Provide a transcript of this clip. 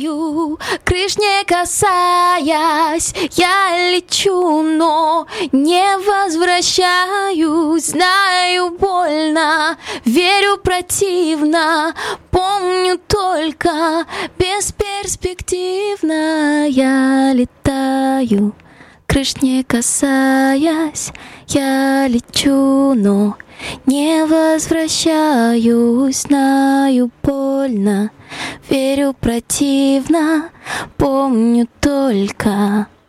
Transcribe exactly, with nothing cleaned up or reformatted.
летаю, крыш не касаясь, я лечу, но не возвращаюсь. Знаю, больно, верю, противно, помню только бесперспективно. Я летаю, крыш не касаясь, я лечу, но не возвращаюсь. Знаю, больно, верю, противно, помню только